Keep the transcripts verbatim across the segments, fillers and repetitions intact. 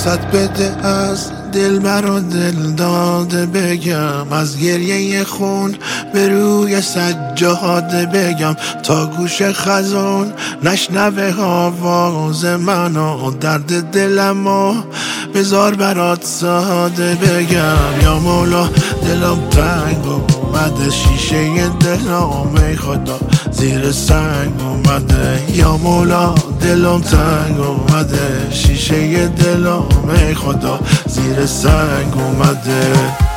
فرصت بده از دل برا دل داده بگم، از گریه خون به روی سجاده بگم، تا گوش خزان نشنوه آواز منو، درد دلمو بذار برات ساده بگم. یا مولا دلم تنگ اومده، شیشه دلم ای خدا زیر سنگ اومده. یا مولا دلم تنگ اومده، شیشه دلم ای خدا زیر سنگ اومده.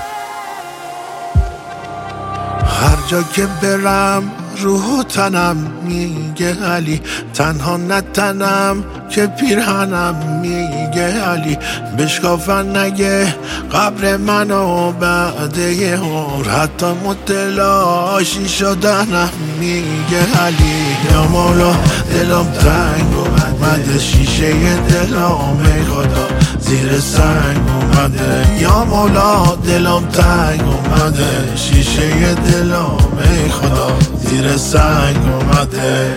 هر جا که برم روح و تنم میگه علی، تنها نتنم که پیرهنم میگه علی. بشکافن نگه قبر منو بعد یه عمر، حتی متلاشی شدنم میگه علی. یا مولا دلم تنگ اومده، شیشه دلم ای خدا زیر سنگ اومده. یا مولا دلم تنگ اومده، شیشه دلم ای خدا زیر سنگ اومده.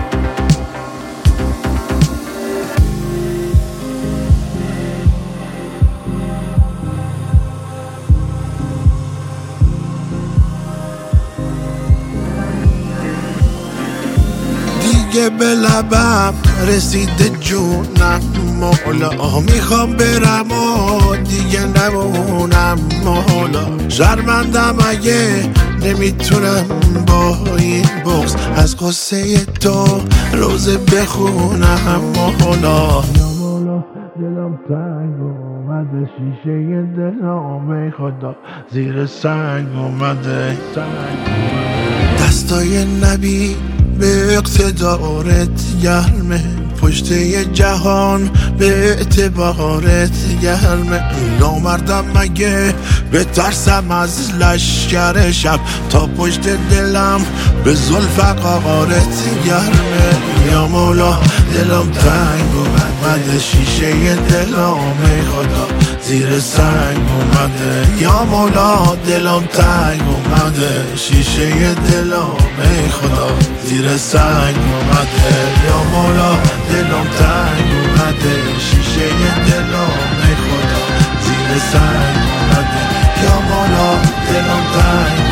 دیگه به لبم رسیده جونم مولا، میخوام برم و دیگه نمونم مولا. شرمندم اگه نمیتونم با این بغض از قصه تو روزه بخونم مولا. یا مولا دلم تنگ اومده، شیشه دلم ای خدا زیر سنگ اومده. دستای نبی به اقتدارت گرمه، پشت یه جهان به اعتبارت گرمه. نامردم مگه به ترسم از لشکر شب، تا پشت دلم به زلف قارت گرمه. یا مولا دلم تنگ اومده، شیشه دلم ای خدا زیر سنگ اومده. یا مولا دلم تنگ اومده، شیشه دلم ای خدا زیر سنگ اومده. یا مولا دلم تنگ اومده، شیشه دلم ای خدا زیر سنگ اومده. یا مولا دلم تنگ